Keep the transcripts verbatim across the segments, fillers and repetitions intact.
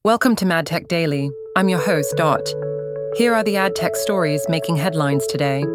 Welcome to MadTech Daily. I'm your host, Dot. Here are the ad tech stories making headlines today.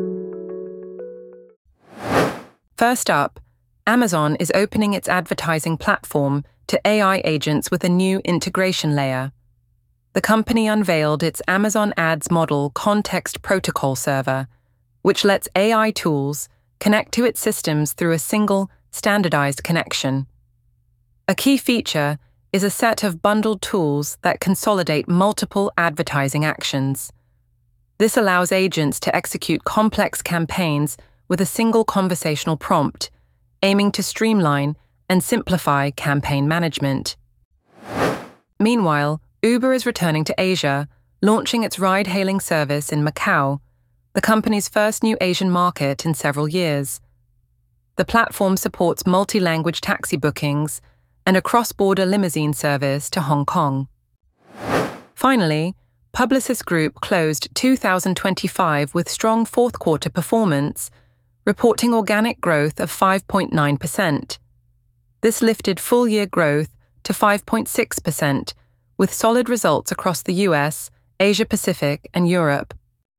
First up, Amazon is opening its advertising platform to A I agents with a new integration layer. The company unveiled its Amazon Ads Model Context Protocol server, which lets A I tools connect to its systems through a single, standardized connection. A key feature is a set of bundled tools that consolidate multiple advertising actions. This allows agents to execute complex campaigns with a single conversational prompt, aiming to streamline and simplify campaign management. Meanwhile, Uber is returning to Asia, launching its ride-hailing service in Macau, the company's first new Asian market in several years. The platform supports multi-language taxi bookings and a cross-border limousine service to Hong Kong. Finally, Publicis Groupe closed two thousand twenty-five with strong fourth-quarter performance, reporting organic growth of five point nine percent. This lifted full-year growth to five point six percent, with solid results across the U S, Asia-Pacific, and Europe.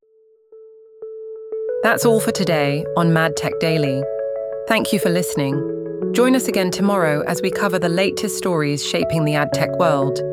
That's all for today on MadTech Daily. Thank you for listening. Join us again tomorrow as we cover the latest stories shaping the ad tech world.